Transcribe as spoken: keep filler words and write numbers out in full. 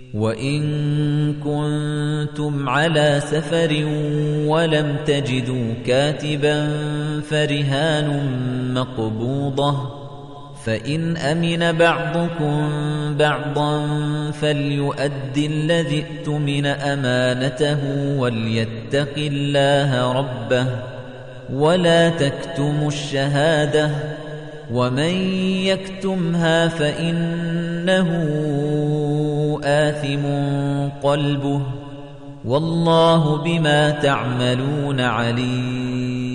وَإِن كُنتُمْ عَلَى سَفَرٍ وَلَمْ تَجِدُوا كَاتِبًا فَرِهَانٌ مَّقْبُوضَةٌ فَإِنْ أَمِنَ بَعْضُكُم بَعْضًا فَلْيُؤَدِّ الَّذِي اؤْتُمِنَ أَمَانَتَهُ وَلْيَتَّقِ اللَّهَ رَبَّهُ وَلَا تَكْتُمُوا الشَّهَادَةَ وَمَن يَكْتُمْهَا فَإِنَّهُ آثِمٌ قَلْبُهُ وَاللَّهُ بِمَا تَعْمَلُونَ عَلِيمٌ